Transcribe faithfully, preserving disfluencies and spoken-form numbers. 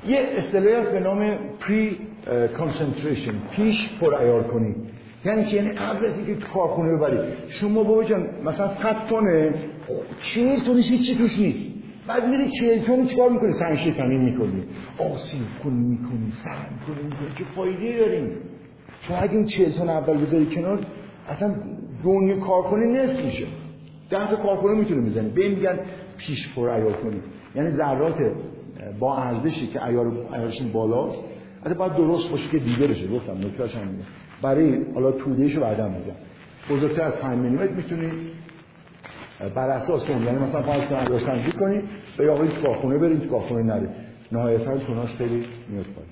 یه اصطلاحی هست به نام پری کانسنتریشن، پیش پر عیار کنی. یعنی چی؟ یعنی قبل از اینکه تو کارخونه ببری شما بابا جان مثلا صد تونه چهل تونش هیچی توش نیست، بعد میری چهل تون چیکار میکنی؟ سنگ شکنی میکنی، آسیب کنی میکنی، سنگ کنی میکنی، چه فایده داریم؟ چون اگه این چهل تون اول بذاری کنار اصلا دنیا کارخونه نصف میشه. ده تا کارخونه میتونه بزنی. به این میگن پیش پر عیار کنی، یعنی ذرات با ارزشی که عیار عیارشون بالاست البته باید درست باشه که دیده بشه. گفتم نکتهش هم اینه. برای حالا تودهشو بعدا میگم. بزرگتر از پنج میلیمتر میتونید بر اساس اون، یعنی مثلا پنج تا اندازه‌سنجی کنید و یا آقای تو کارخونه برید تو کارخونه نره، نهایتاً توناش خیلی میاد پایین.